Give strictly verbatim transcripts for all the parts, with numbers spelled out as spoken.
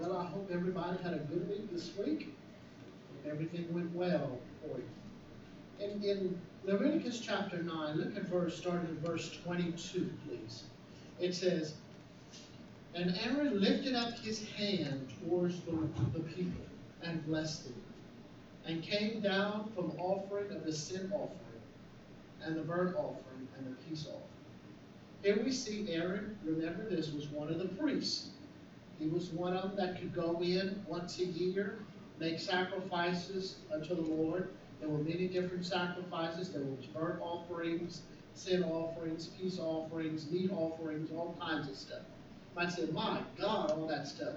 Well, I hope everybody had a good week this week. Hope everything went well for you. In, in Leviticus chapter nine, look at verse, starting at verse twenty-two, please. It says, "And Aaron lifted up his hand towards the, the people and blessed them, and came down from offering of the sin offering, and the burnt offering, and the peace offering." Here we see Aaron, remember this, was one of the priests. He was one of them that could go in once a year, make sacrifices unto the Lord. There were many different sacrifices. There were burnt offerings, sin offerings, peace offerings, meat offerings, all kinds of stuff. You might say, my God, all that stuff.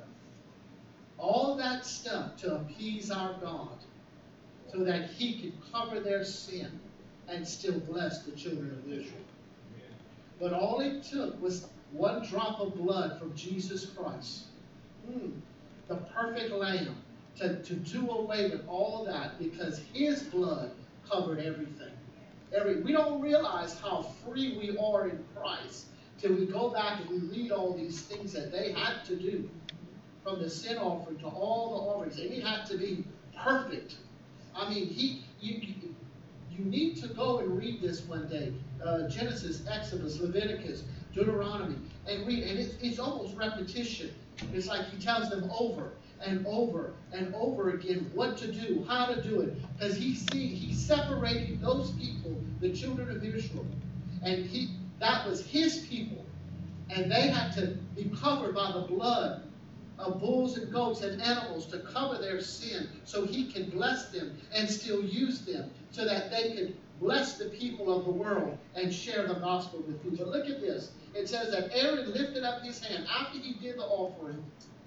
All that stuff to appease our God so that he could cover their sin and still bless the children of Israel. But all it took was one drop of blood from Jesus Christ. Hmm. The perfect lamb to, to do away with all that, because his blood covered everything. Every, we don't realize how free we are in Christ till we go back and we read all these things that they had to do, from the sin offering to all the offerings. They had to be perfect. I mean, he you, you, you need to go and read this one day. Uh, Genesis, Exodus, Leviticus, Deuteronomy, and read. And it's, it's almost repetition. It's like he tells them over and over and over again what to do, how to do it. Because he see, he separated those people, the children of Israel. And he that was his people. And they had to be covered by the blood of bulls and goats and animals to cover their sin, so he can bless them and still use them so that they could bless the people of the world and share the gospel with you. But look at this. It says that Aaron lifted up his hand after he did the offering.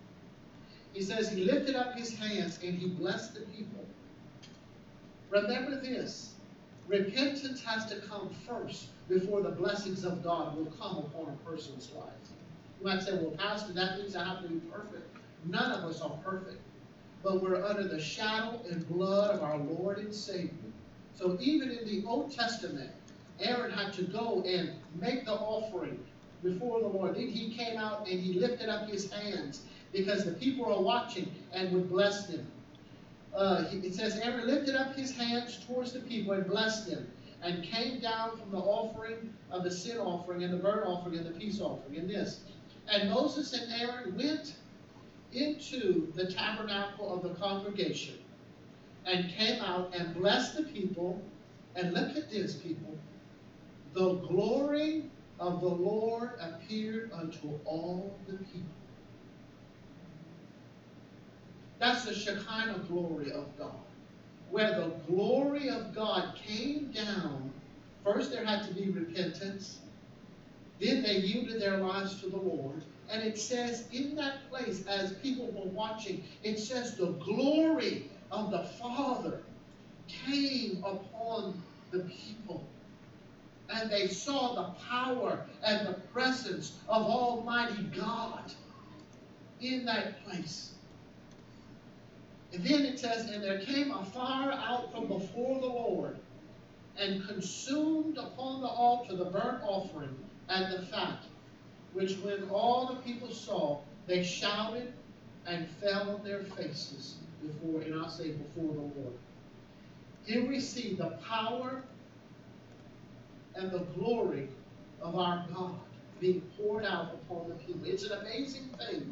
He says he lifted up his hands and he blessed the people. Remember this. Repentance has to come first before the blessings of God will come upon a person's life. You might say, well, Pastor, that means I have to be perfect. None of us are perfect. But we're under the shadow and blood of our Lord and Savior. So even in the Old Testament, Aaron had to go and make the offering before the Lord. Then he came out and he lifted up his hands because the people are watching and would bless them. Uh, it says, Aaron lifted up his hands towards the people and blessed them, and came down from the offering of the sin offering and the burnt offering and the peace offering. And this. And Moses and Aaron went into the tabernacle of the congregation and came out and blessed the people. And look at this, people. The glory of the Lord appeared unto all the people. That's the Shekinah glory of God, where the glory of God came down. First there had to be repentance. Then they yielded their lives to the Lord. And it says in that place, as people were watching, it says the glory of the Father came upon the people. And they saw the power and the presence of Almighty God in that place. And then it says, and there came a fire out from before the Lord, and consumed upon the altar the burnt offering and the fat, which when all the people saw, they shouted and fell on their faces before, and I'll say before the Lord. Here we see the power and the glory of our God being poured out upon the people. It's an amazing thing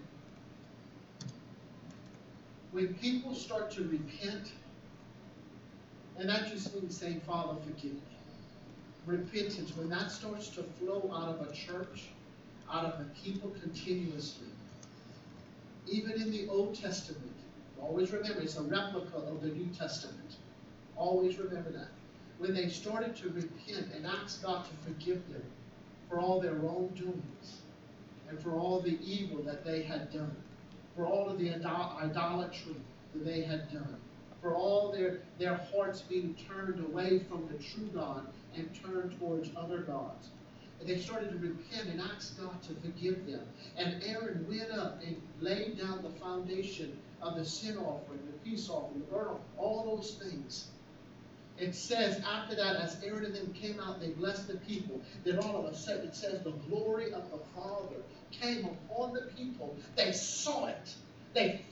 when people start to repent, and that just means saying, Father, forgive me. Repentance, when that starts to flow out of a church, out of a people continuously, even in the Old Testament, always remember, it's a replica of the New Testament. Always remember that. When they started to repent and ask God to forgive them for all their wrongdoings and for all the evil that they had done, for all of the idol idolatry that they had done, for all their, their hearts being turned away from the true God and turned towards other gods. And they started to repent and ask God to forgive them. And Aaron went up and laid down the foundation of the sin offering, the peace offering, the burnt offering, all those things. It says after that, as Aaron and them came out, they blessed the people. Then all of a sudden, it says the glory of the Father came upon the people. They saw it. They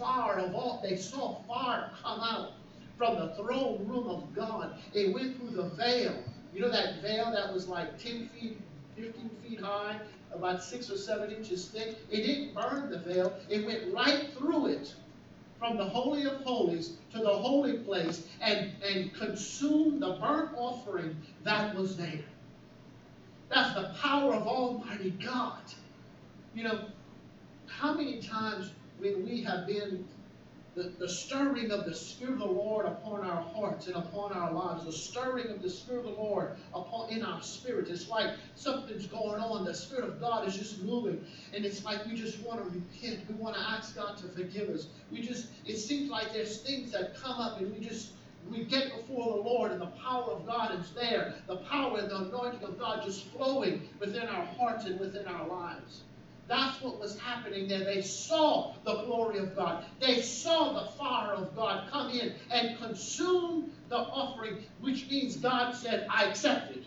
fire of all, they saw fire come out from the throne room of God. It went through the veil. You know that veil that was like ten feet, fifteen feet high, about six or seven inches thick? It didn't burn the veil. It went right through it, from the Holy of Holies to the holy place, and, and consumed the burnt offering that was there. That's the power of Almighty God. You know, how many times when we have been the, the stirring of the Spirit of the Lord upon our hearts and upon our lives, the stirring of the Spirit of the Lord upon in our spirit. It's like something's going on. The Spirit of God is just moving, and it's like we just want to repent. We want to ask God to forgive us. We just, it seems like there's things that come up, and we just, we get before the Lord, and the power of God is there. The power and the anointing of God just flowing within our hearts and within our lives. That's what was happening there. They saw the glory of God. They saw the fire of God come in and consume the offering, which means God said, I accept it.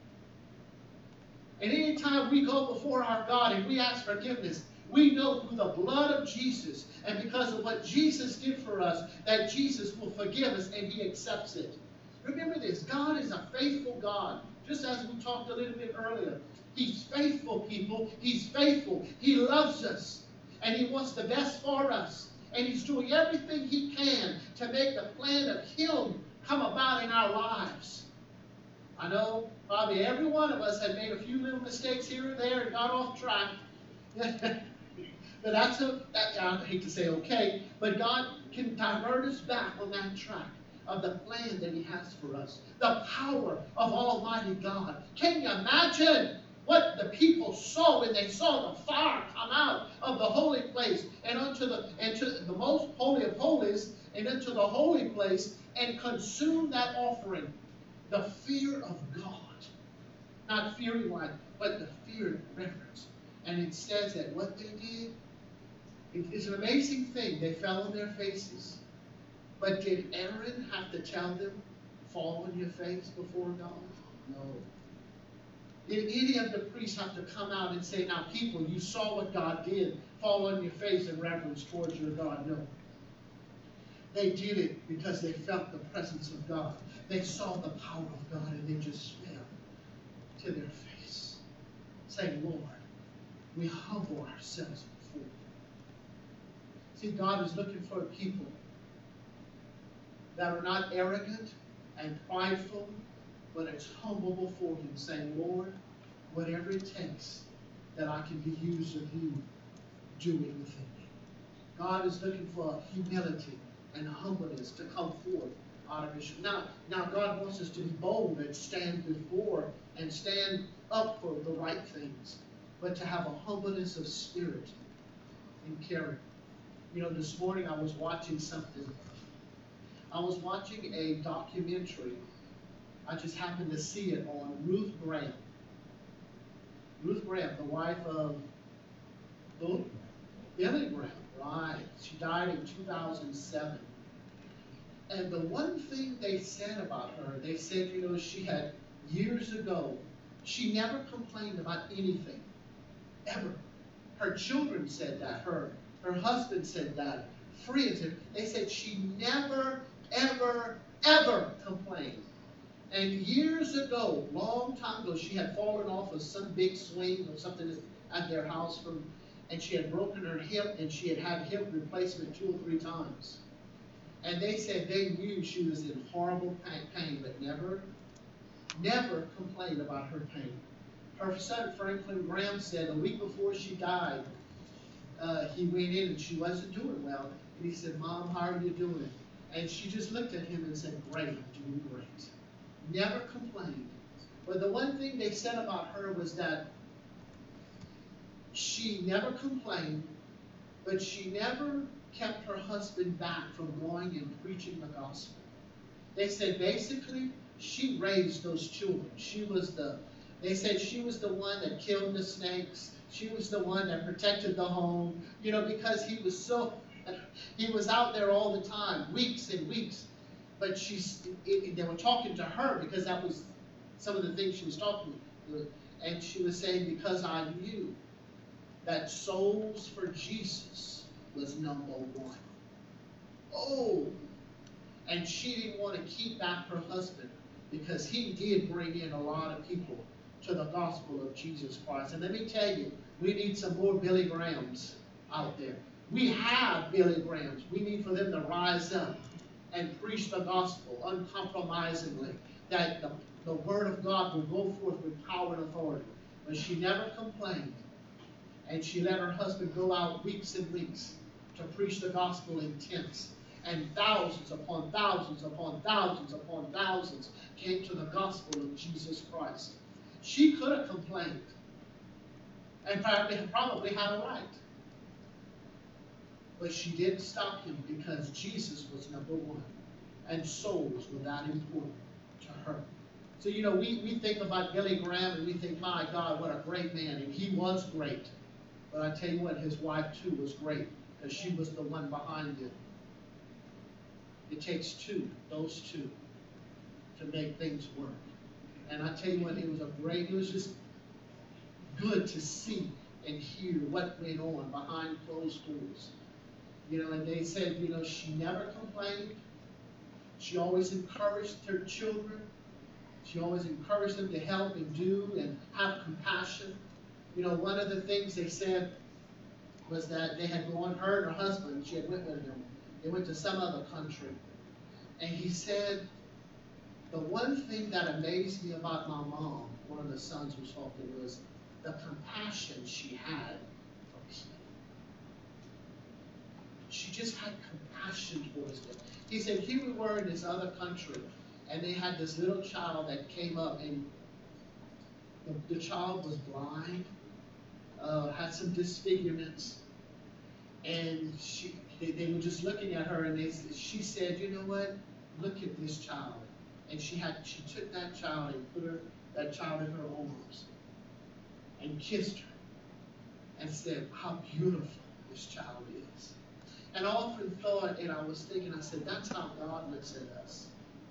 And anytime we go before our God and we ask forgiveness, we know through the blood of Jesus and because of what Jesus did for us, that Jesus will forgive us and he accepts it. Remember this, God is a faithful God. Just as we talked a little bit earlier. He's faithful, people. He's faithful. He loves us. And he wants the best for us. And he's doing everything he can to make the plan of him come about in our lives. I know probably every one of us had made a few little mistakes here and there and got off track. But that's a, that, I hate to say okay, but God can divert us back on that track of the plan that he has for us. The power of Almighty God. Can you imagine what the people saw when they saw the fire come out of the holy place and unto the, into the most holy of holies and into the holy place and consume that offering? The fear of God. Not fearing like, but the fear and reverence. And it says that what they did, it, it's an amazing thing. They fell on their faces. But did Aaron have to tell them, fall on your face before God? No. Did any of the priests have to come out and say, now people, you saw what God did, fall on your face in reverence towards your God? No. They did it because they felt the presence of God. They saw the power of God and they just fell to their face, saying, Lord, we humble ourselves before you. See, God is looking for a people that are not arrogant and prideful, but it's humble before him, saying, Lord, whatever it takes that I can be used of you, do it within me. God is looking for humility and humbleness to come forth out of his. Now, now God wants us to be bold and stand before and stand up for the right things, but to have a humbleness of spirit and character. You know, this morning I was watching something. I was watching a documentary. I just happened to see it on Ruth Graham. Ruth Graham, the wife of who? Billy Graham, right. She died in two thousand seven. And the one thing they said about her, they said, you know, she had years ago, she never complained about anything, ever. Her children said that. Her, her husband said that. Friends, they said she never, ever, ever complained. And years ago, long time ago, she had fallen off of some big swing or something at their house, from, and she had broken her hip, and she had had hip replacement two or three times. And they said they knew she was in horrible pain, but never, never complained about her pain. Her son, Franklin Graham, said a week before she died, uh, he went in and she wasn't doing well. And he said, Mom, how are you doing? And she just looked at him and said, great, I'm doing great. Never complained. But the one thing they said about her was that she never complained, but she never kept her husband back from going and preaching the gospel. They said basically she raised those children. She was the, they said she was the one that killed the snakes. She was the one that protected the home, you know, because he was so, he was out there all the time, weeks and weeks. But she's, it, they were talking to her because that was some of the things she was talking to. And she was saying, because I knew that souls for Jesus was number one. old. And she didn't want to keep back her husband because he did bring in a lot of people to the gospel of Jesus Christ. And let me tell you, we need some more Billy Grahams out there. We have Billy Grahams. We need for them to rise up and preach the gospel uncompromisingly, that the, the word of God will go forth with power and authority. But she never complained, and she let her husband go out weeks and weeks to preach the gospel in tents. And thousands upon thousands upon thousands upon thousands came to the gospel of Jesus Christ. She could have complained, and probably, probably had a right. But she didn't stop him because Jesus was number one, and souls were that important to her. So, you know, we, we think about Billy Graham and we think, my God, what a great man. And he was great. But I tell you what, his wife too was great, because she was the one behind him. It takes two, those two, to make things work. And I tell you what, it was a great, it was just good to see and hear what went on behind closed doors. You know, and they said, you know, she never complained. She always encouraged her children. She always encouraged them to help and do and have compassion. You know, one of the things they said was that they had gone, her and her husband, she had went with him. They went to some other country. And he said, the one thing that amazed me about my mom, one of the sons was talking, was the compassion she had for people. She just had compassion towards them. He said, here we were in this other country, and they had this little child that came up, and the, the child was blind, uh, had some disfigurements, and she, they, they were just looking at her, and they, she said, you know what, look at this child. And she had, she took that child and put her, that child in her arms, and kissed her, and said, how beautiful this child is. And I often thought, and I was thinking, I said, that's how God looks at us.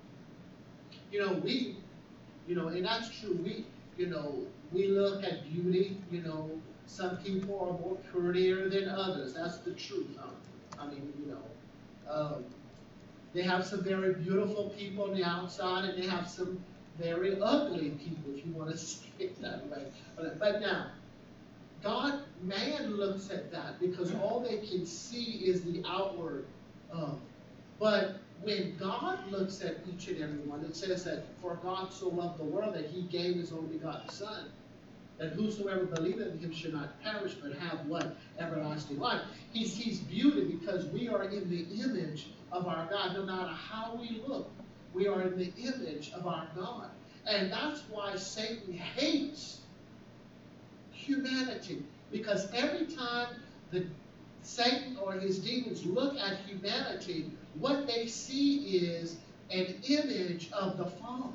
You know, we, you know, and that's true. We, you know, we look at beauty. You know, some people are more prettier than others. That's the truth. Huh? I mean, you know, um, they have some very beautiful people on the outside, and they have some very ugly people, if you want to say it that way. But, but now, God, man looks at that because all they can see is the outward. Um, but when God looks at each and every one, it says that for God so loved the world that he gave his only begotten Son, that whosoever believeth in him should not perish but have what? Everlasting life. He sees beauty because we are in the image of our God. No matter how we look, we are in the image of our God. And that's why Satan hates humanity, because every time the Satan or his demons look at humanity, what they see is an image of the Father,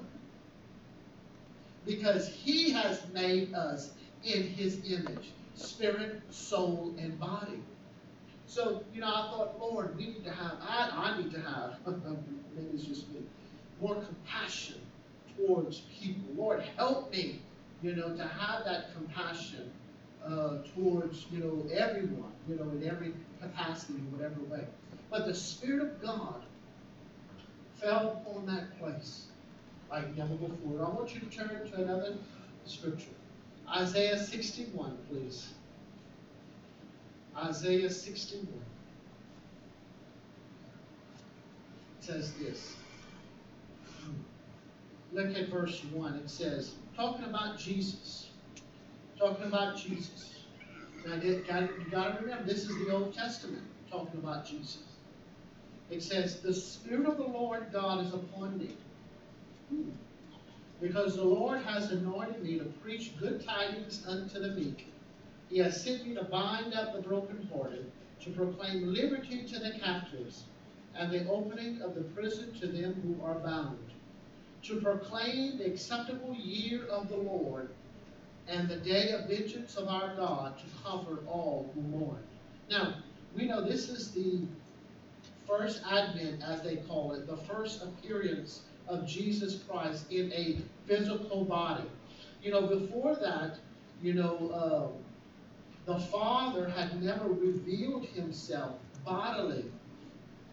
because he has made us in his image, spirit, soul, and body. So, you know, I thought, Lord, we need to have, I, I need to have, maybe it's just me, more compassion towards people. Lord, help me, you know, to have that compassion uh, towards, you know, everyone, you know, in every capacity, in whatever way. But the Spirit of God fell upon that place like never before. I want you to turn to another scripture. Isaiah sixty-one, please. Isaiah sixty-one. It says this. Look at verse one. It says, talking about Jesus. Talking about Jesus. Now, you got to remember, this is the Old Testament talking about Jesus. It says, the Spirit of the Lord God is upon me, because the Lord has anointed me to preach good tidings unto the meek. He has sent me to bind up the brokenhearted, to proclaim liberty to the captives, and the opening of the prison to them who are bound, to proclaim the acceptable year of the Lord, and the day of vengeance of our God, to comfort all who mourn. Now, we know this is the first advent, as they call it, the first appearance of Jesus Christ in a physical body. You know, before that, you know, uh, the Father had never revealed himself bodily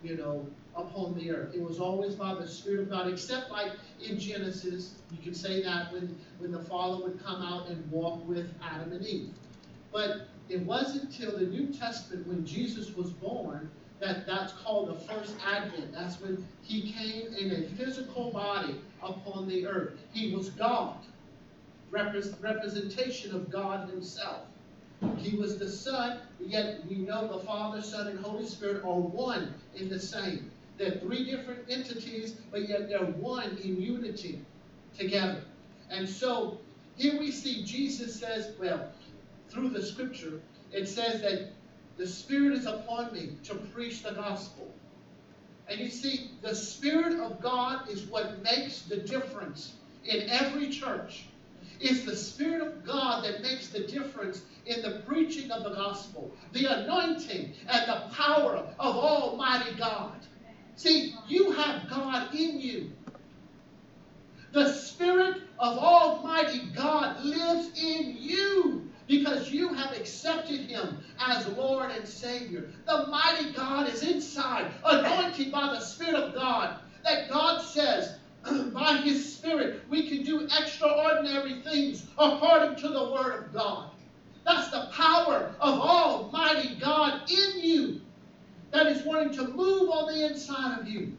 you know, upon the earth. It was always by the Spirit of God, except like in Genesis, you can say that when, when the Father would come out and walk with Adam and Eve. But it wasn't until the New Testament, when Jesus was born, that that's called the first advent. That's when he came in a physical body upon the earth. He was God, repres- representation of God himself. He was the Son, yet we know the Father, Son, and Holy Spirit are one in the same. They're three different entities, but yet they're one in unity together. And so here we see Jesus says, well, through the scripture, it says that the Spirit is upon me to preach the gospel. And you see, the Spirit of God is what makes the difference in every church. It's the Spirit of God that makes the difference in the preaching of the gospel, the anointing and the power of Almighty God. See, you have God in you. The Spirit of Almighty God lives in you because you have accepted him as Lord and Savior. The mighty God is inside, anointed by the Spirit of God, that God says, by his Spirit, we can do extraordinary things according to the Word of God. That's the power of Almighty God in you that is wanting to move on the inside of you.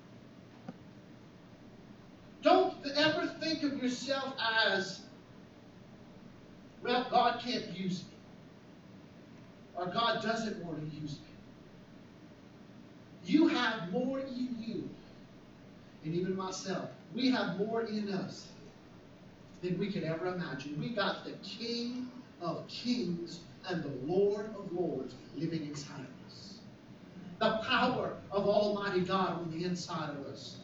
Don't ever think of yourself as, well, God can't use me, or God doesn't want to use me. You have more in you, and even myself, we have more in us than we could ever imagine. We got the King of Kings and the Lord of Lords living inside of us. The power of Almighty God on the inside of us.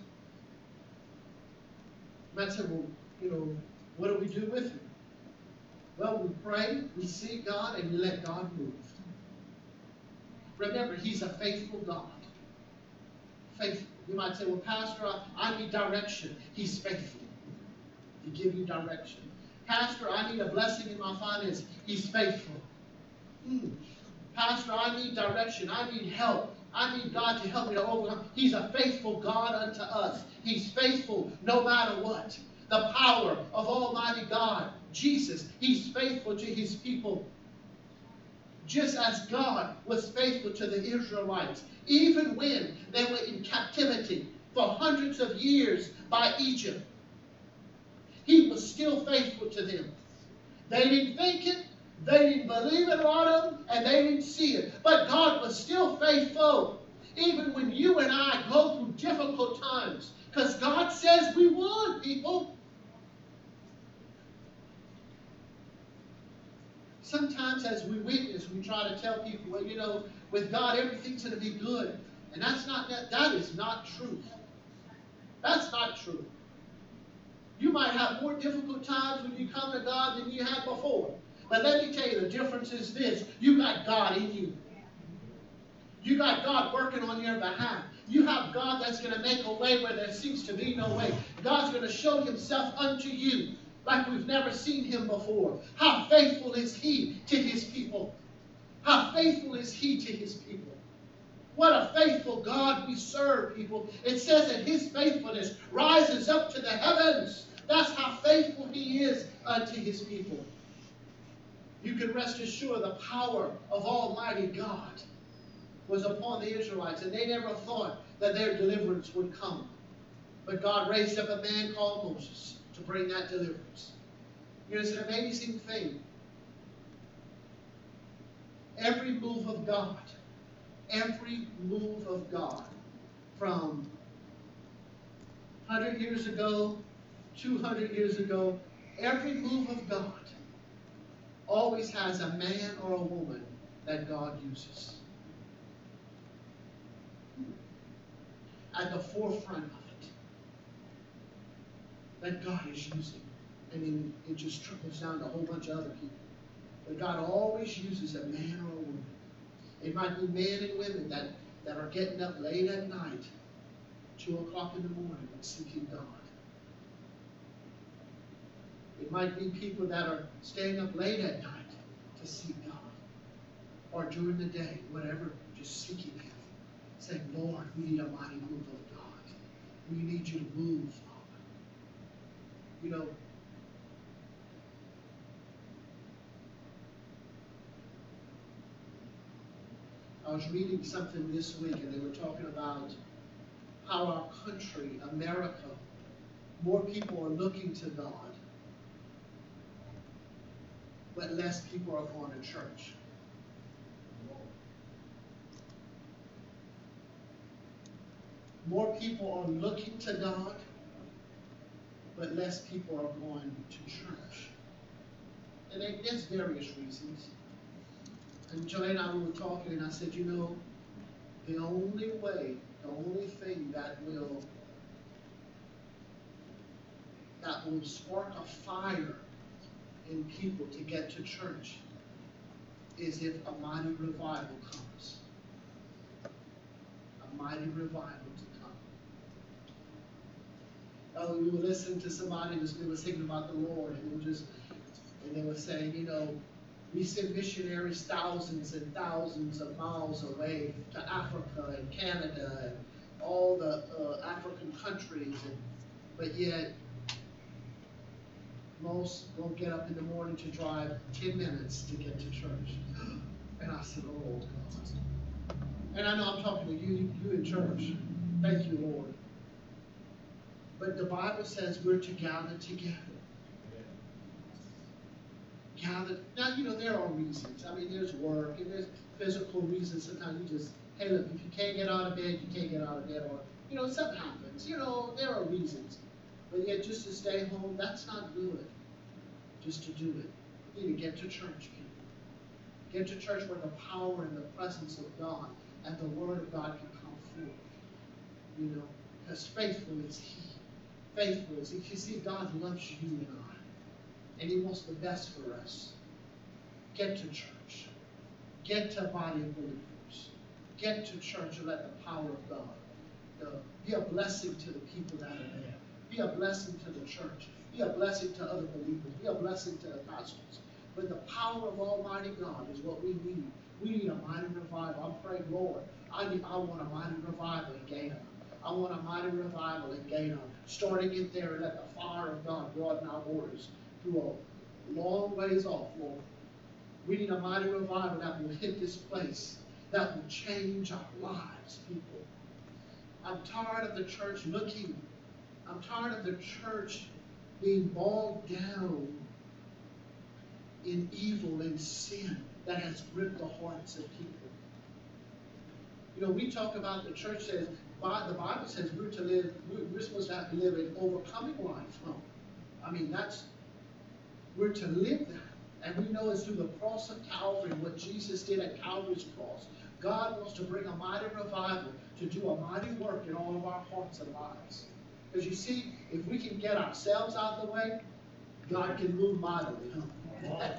You might say, well, you know, what do we do with him? Well, we pray, we seek God, and we let God move. Remember, he's a faithful God. Faithful. You might say, well, Pastor, I, I need direction. He's faithful to give you direction. Pastor, I need a blessing in my finances. He's faithful. Hmm. Pastor, I need direction. I need help. I need God to help me to overcome. He's a faithful God unto us. He's faithful no matter what. The power of Almighty God, Jesus, he's faithful to his people. Just as God was faithful to the Israelites, even when they were in captivity for hundreds of years by Egypt. He was still faithful to them. They didn't think it, they didn't believe it, a lot of them, and they didn't see it. But God was still faithful, even when you and I go through difficult times. Because God says we would, people. Sometimes as we witness, we try to tell people, well, you know, with God, everything's going to be good. And that's not, that, that is not truth. That's not true. You might have more difficult times when you come to God than you had before. But let me tell you, the difference is this. You got God in you. You got God working on your behalf. You have God that's going to make a way where there seems to be no way. God's going to show himself unto you like we've never seen him before. How faithful is he to his people? How faithful is he to his people? What a faithful God we serve, people. It says that his faithfulness rises up to the heavens. That's how faithful he is unto his people. You can rest assured the power of Almighty God was upon the Israelites, and they never thought that their deliverance would come. But God raised up a man called Moses to bring that deliverance. You know, it's an amazing thing. Every move of God, every move of God, from one hundred years ago, two hundred years ago, every move of God always has a man or a woman that God uses at the forefront of it, that God is using. I mean, it just trickles down to a whole bunch of other people. But God always uses a man or a woman. It might be men and women that, that are getting up late at night, two o'clock in the morning, and seeking God. It might be people that are staying up late at night to seek God. Or during the day, whatever, just seeking him. saying, Lord, we need a mighty move of God. We need you to move, Father. You know, I was reading something this week, and they were talking about how our country, America, more people are looking to God, but less people are going to church. More people are looking to God, but less people are going to church. And there's various reasons. And Joy and I were talking, and I said, you know, the only way, the only thing that will that will spark a fire in people to get to church is if a mighty revival comes. A mighty revival to come. Oh, we were listening to somebody who was, we were singing about the Lord, and they were just, and they were saying, you know, we send missionaries thousands and thousands of miles away to Africa and Canada and all the uh, African countries, and, but yet most won't get up in the morning to drive ten minutes to get to church. And I said, oh, God. And I know I'm talking to you, you in church. Thank you, Lord. But the Bible says we're to gather together. Gather. Now, you know, there are reasons. I mean, there's work and there's physical reasons. Sometimes you just, hey, look, if you can't get out of bed, you can't get out of bed. Or, you know, something happens. You know, there are reasons. But yet just to stay home, that's not good. Just to do it. You need to get to church, people. Get to church where the power and the presence of God and the Word of God can come forth. You know, because faithful is He. Faithful is He. You see, God loves you and I. And He wants the best for us. Get to church. Get to a body of believers. Get to church and let the power of God uh, be a blessing to the people that are there. Be a blessing to the church. Be a blessing to other believers. Be a blessing to the pastors. But the power of Almighty God is what we need. We need a mighty revival. I'm praying, Lord, I need, I want a mighty revival in Ghana. I want a mighty revival in Ghana. Starting in there and let the fire of God broaden our borders through a long ways off, Lord. We need a mighty revival that will hit this place, that will change our lives, people. I'm tired of the church looking. I'm tired of the church being bogged down in evil and sin that has gripped the hearts of people. You know, we talk about the church says, the Bible says we're to live, we're supposed to have to live an overcoming life. No. I mean, that's, we're to live that. And we know it's through the cross of Calvary, what Jesus did at Calvary's cross. God wants to bring a mighty revival to do a mighty work in all of our hearts and lives. Because you see, if we can get ourselves out of the way, God can move mightily. Huh?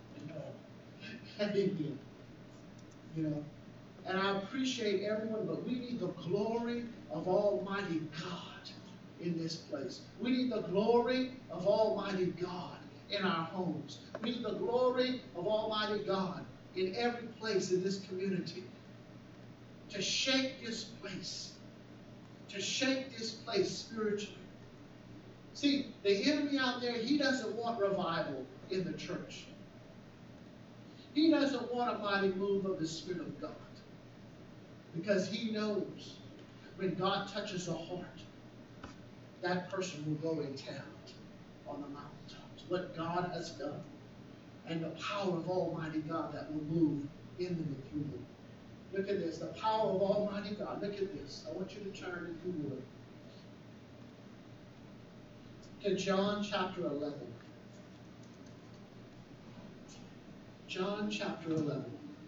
Amen. You know, and I appreciate everyone, but we need the glory of Almighty God in this place. We need the glory of Almighty God in our homes. We need the glory of Almighty God in every place in this community to shake this place, to shake this place spiritually. See, the enemy out there, he doesn't want revival in the church. He doesn't want a mighty move of the Spirit of God, because he knows when God touches a heart, that person will go and tell on the mountaintops what God has done, and the power of Almighty God that will move in them and through them. Look at this, the power of Almighty God. Look at this. I want you to turn, if you would, to John chapter eleven. John chapter eleven.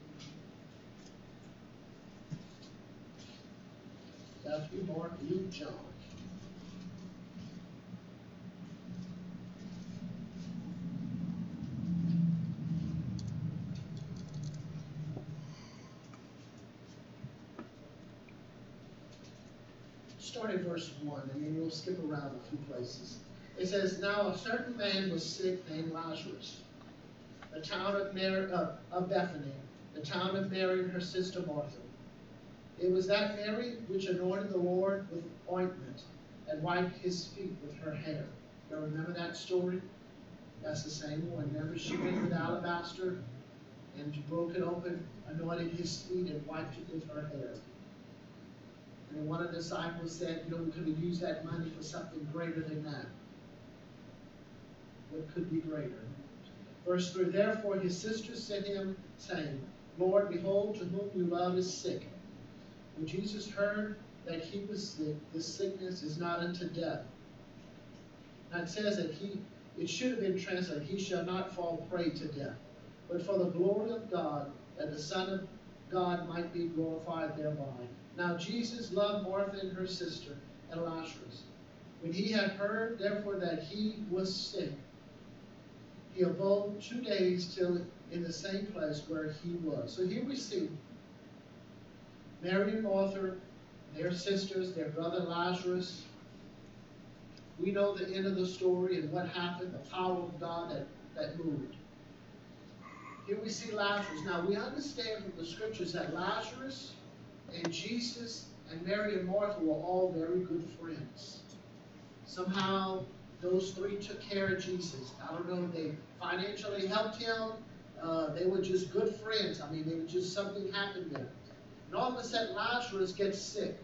Matthew, Mark, Luke, John. Start at verse one, and then we'll skip around a few places. It says, now a certain man was sick named Lazarus, the town of, Mary, uh, of Bethany, the town of Mary and her sister Martha. It was that Mary which anointed the Lord with ointment and wiped his feet with her hair. You remember that story? That's the same one. Remember, she went with alabaster and she broke it open, anointed his feet, and wiped it with her hair. And one of the disciples said, you know, we could have used that money for something greater than that. What could be greater? Verse three, therefore his sisters sent him, saying, Lord, behold, to whom you love is sick. When Jesus heard that he was sick, this sickness is not unto death. Now it says that he, it should have been translated, he shall not fall prey to death, but for the glory of God, that the Son of God might be glorified thereby. Now Jesus loved Martha and her sister and Lazarus. When he had heard, therefore, that he was sick, he abode two days till in the same place where he was. So here we see Mary and Martha, their sisters, their brother Lazarus. We know the end of the story and what happened, the power of God that, that moved. Here we see Lazarus. Now we understand from the scriptures that Lazarus and Jesus and Mary and Martha were all very good friends. Somehow those three took care of Jesus. I don't know if they financially helped him. Uh, they were just good friends. I mean, they were just something happened there. And all of a sudden Lazarus gets sick.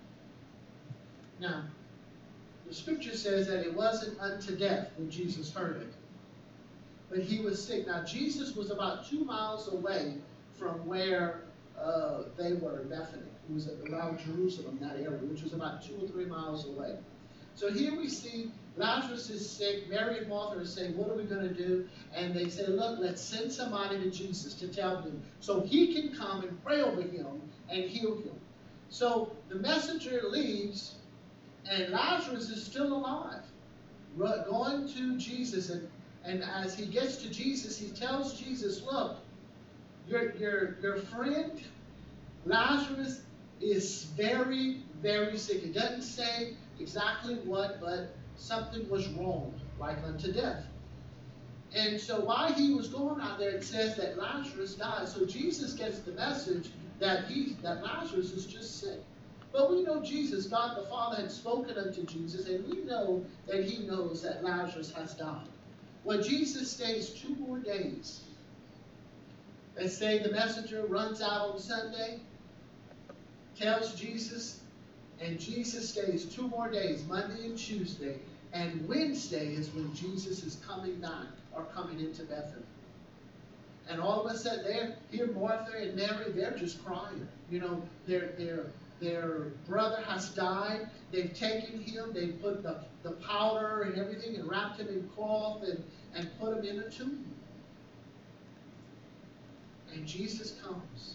Now, the scripture says that it wasn't unto death when Jesus heard it, but he was sick. Now, Jesus was about two miles away from where uh, they were in Bethany. It was around Jerusalem, that area, which was about two or three miles away. So here we see Lazarus is sick. Mary and Martha are saying, what are we going to do? And they say, look, let's send somebody to Jesus to tell him so he can come and pray over him and heal him. So the messenger leaves, and Lazarus is still alive, going to Jesus. And, and as he gets to Jesus, he tells Jesus, look, your, your, your friend Lazarus is very, very sick. It doesn't say exactly what, but something was wrong, like unto death. And so while he was going out there, it says that Lazarus died. So Jesus gets the message that he that Lazarus is just sick. But we know Jesus, God the Father, had spoken unto Jesus, and we know that he knows that Lazarus has died. Well, Jesus stays two more days. They say the messenger runs out on Sunday, tells Jesus, and Jesus stays two more days, Monday and Tuesday. And Wednesday is when Jesus is coming back or coming into Bethany. And all of a sudden, they're here, Martha and Mary, they're just crying. You know, their their their brother has died. They've taken him. They put the, the powder and everything and wrapped him in cloth and, and put him in a tomb. And Jesus comes.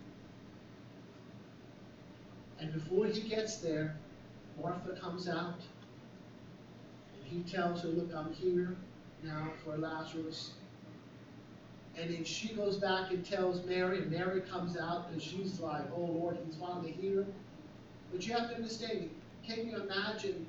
And before he gets there, Martha comes out. And he tells her, look, I'm here now for Lazarus. And then she goes back and tells Mary, and Mary comes out, and she's like, oh, Lord, he's finally here. But you have to understand, can you imagine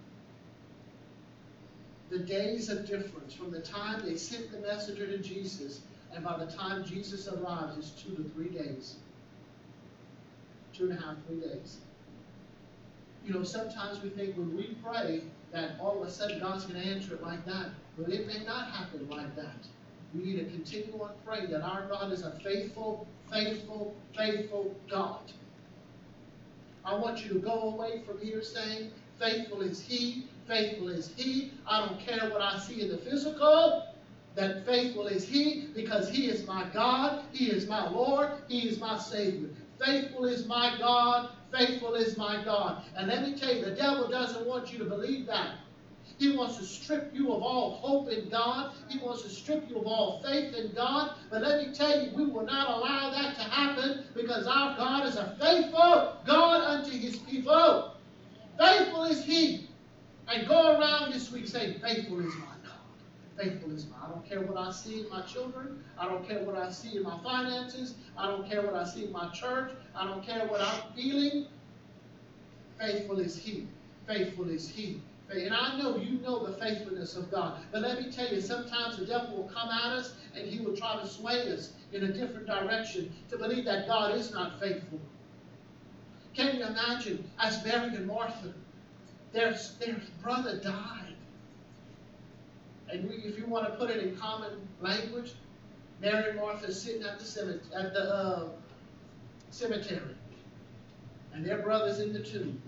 the days of difference from the time they sent the messenger to Jesus, and by the time Jesus arrives, it's two to three days. Two and a half, three days. You know, sometimes we think when we pray that all of a sudden God's going to answer it like that, but it may not happen like that. We need to continue on praying that our God is a faithful, faithful, faithful God. I want you to go away from here saying, faithful is He, faithful is He. I don't care what I see in the physical, that faithful is He, because He is my God, He is my Lord, He is my Savior. Faithful is my God, faithful is my God. And let me tell you, the devil doesn't want you to believe that. He wants to strip you of all hope in God. He wants to strip you of all faith in God. But let me tell you, we will not allow that to happen, because our God is a faithful God unto His people. Faithful is He. And go around this week saying, faithful is my God. Faithful is my. I don't care what I see in my children. I don't care what I see in my finances. I don't care what I see in my church. I don't care what I'm feeling. Faithful is He. Faithful is He. And I know you know the faithfulness of God. But let me tell you, sometimes the devil will come at us and he will try to sway us in a different direction to believe that God is not faithful. Can you imagine, as Mary and Martha, their, their brother died. And we, if you want to put it in common language, Mary and Martha sitting at the cemetery, at the uh, cemetery, and their brother's in the tomb,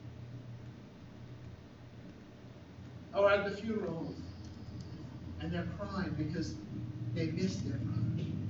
or at the funeral home, and they're crying because they missed their brother.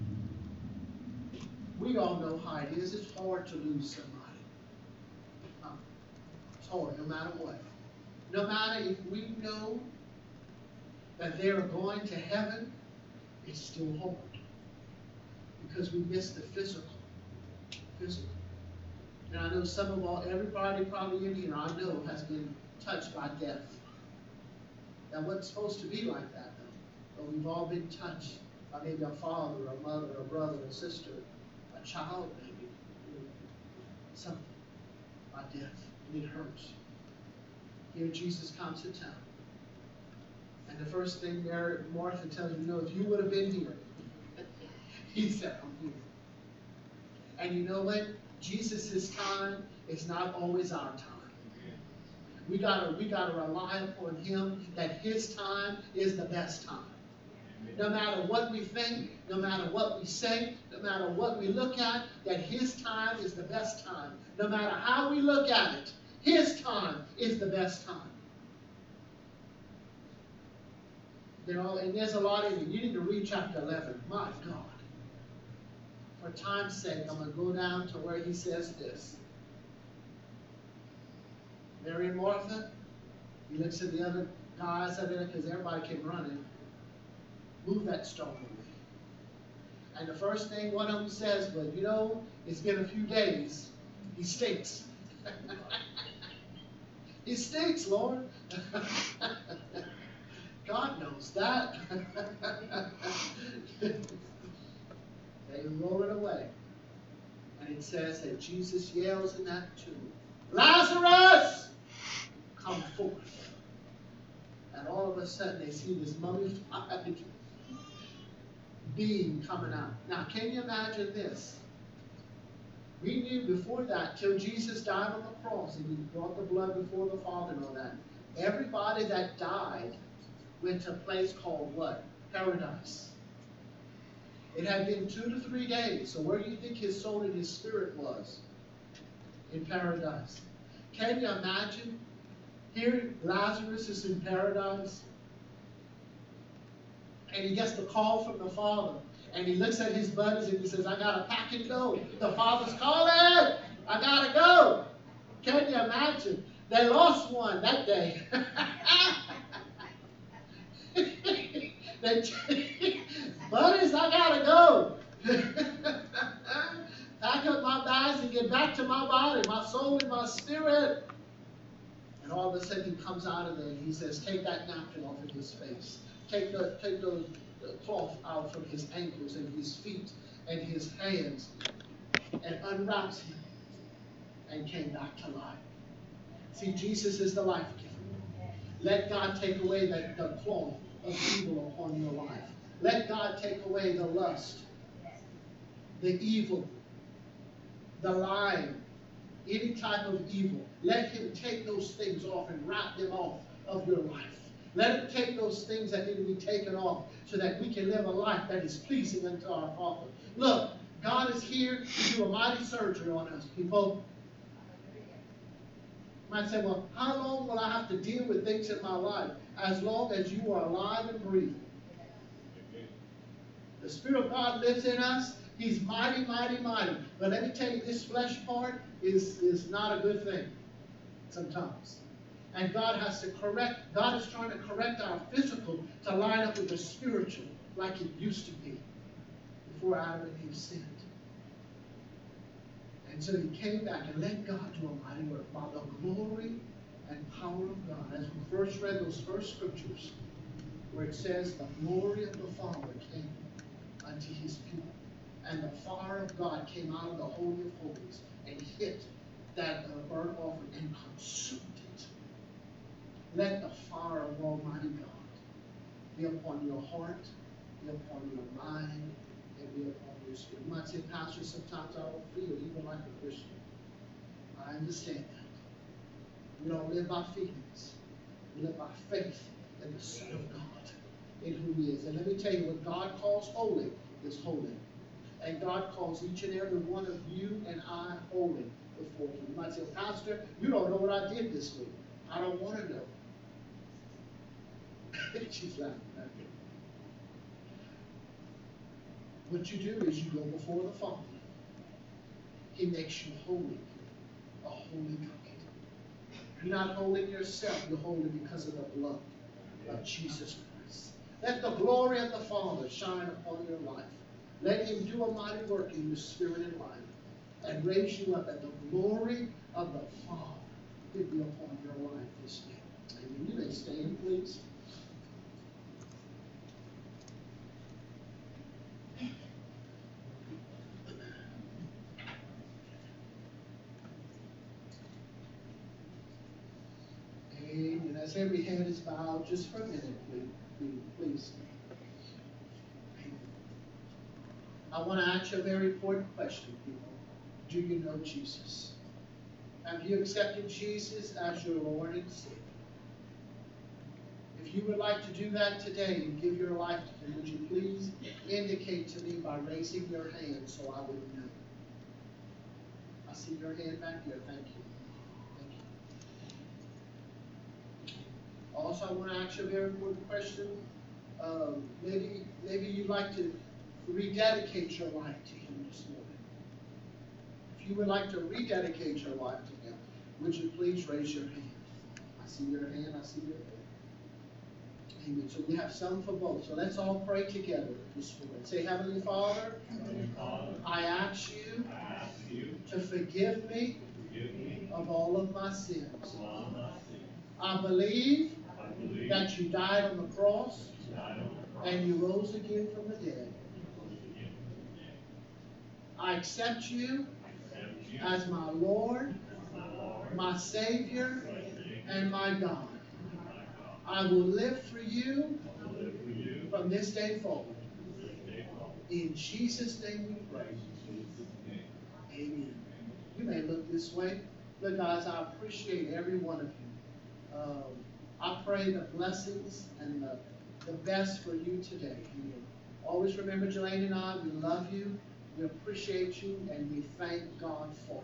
We all know how it is. It's hard to lose somebody. Huh? It's hard, no matter what. No matter if we know that they are going to heaven, it's still hard. Because we miss the physical. Physical. And I know some of all, everybody probably in here, I know, has been touched by death. That wasn't supposed to be like that, though. But we've all been touched by maybe a father, a mother, a brother, a sister, a child, maybe. Something by death. And it hurts. Here Jesus comes to town. And the first thing Mary, Martha tells him, you know, if you would have been here, he said, I'm here. And you know what? Jesus' time is not always our time. We gotta, we gotta rely upon him that his time is the best time. No matter what we think, no matter what we say, no matter what we look at, that his time is the best time. No matter how we look at it, his time is the best time. You know, and there's a lot in it. You need to read chapter eleven. My God. For time's sake, I'm going to go down to where he says this. Mary and Martha, he looks at the other guys over there because everybody came running. Move that stone away. And the first thing one of them says, but you know, it's been a few days. He stinks. He stinks, Lord. God knows that. They roll it away. And it says that Jesus yells in that tomb, Lazarus, come forth. And all of a sudden they see this mummified being coming out. Now, can you imagine this? We knew before that, till Jesus died on the cross and he brought the blood before the Father and all that, everybody that died went to a place called what? Paradise. It had been two to three days. So where do you think his soul and his spirit was? In paradise. Can you imagine? Here Lazarus is in paradise. And he gets the call from the Father. And he looks at his buddies and he says, I got to pack and go. The Father's calling. I got to go. Can you imagine? They lost one that day. they, buddies, I got to go. Pack up my bags and get back to my body, my soul and my spirit. And all of a sudden he comes out of there and he says, take that napkin off of his face. Take the, take the, the cloth out from his ankles and his feet and his hands and unwraps him and came back to life. See, Jesus is the life giver. Let God take away that, the cloth of evil upon your life. Let God take away the lust, the evil, the lying, any type of evil. Let him take those things off and wrap them off of your life. Let him take those things that need to be taken off so that we can live a life that is pleasing unto our Father. Look, God is here to do a mighty surgery on us, people. You might say, well, how long will I have to deal with things in my life? As long as you are alive and breathing. The Spirit of God lives in us. He's mighty, mighty, mighty. But let me tell you, this flesh part is, is not a good thing sometimes. And God has to correct, God is trying to correct our physical to line up with the spiritual like it used to be before Adam and Eve sinned. And so he came back and let God do a mighty work by the glory and power of God. As we first read those first scriptures where it says the glory of the Father came unto his people. And the fire of God came out of the Holy of Holies and hit that uh, burnt offering and consumed it. Let the fire of Almighty God be upon your heart, be upon your mind, and be upon your spirit. You might say, Pastor, sometimes I don't feel even like a Christian. Right? understand that. We don't live by feelings. We live by faith in the Son of God, in who He is. And let me tell you, what God calls holy is holy. And God calls each and every one of you and I holy before Him. You might say, Pastor, you don't know what I did this week. I don't want to know. She's laughing at me. What you do is you go before the Father. He makes you holy, a holy God. You're not holy yourself. You're holy because of the blood of Jesus Christ. Let the glory of the Father shine upon your life. Let Him do a mighty work in your spirit and life and raise you up, and the glory of the Father will be upon your life this day. Amen. You may stand, please. Amen. As every head is bowed, just for a minute, please. please. I want to ask you a very important question, people. Do you know Jesus? Have you accepted Jesus as your Lord and Savior? If you would like to do that today and give your life to Him, would you please indicate to me by raising your hand so I would know? I see your hand back here. Thank you. Thank you. Also, I want to ask you a very important question. Um, maybe, maybe you'd like to rededicate your life to Him this morning. If you would like to rededicate your life to Him, would you please raise your hand? I see your hand. I see your hand. Amen. So we have some for both. So let's all pray together this morning. Say, Heavenly Father, Heavenly Father, I ask you, I ask you to forgive me, forgive me of all of my sins. of all my sins. I believe, I believe that you died on the cross you died on the cross and you rose again from the dead. and rose again from the dead. I accept you I accept you as my Lord, as my Lord, my Savior, my Savior, and my God. and my God. I will live for you I will live for you from this day forward. from this day forward. In Jesus' name we pray. In Jesus' name. Amen. You may look this way. Look, guys, I appreciate every one of you. Um, I pray the blessings and the, the best for you today. Amen. Always remember, Jelaine and I, we love you, we appreciate you, and we thank God for you.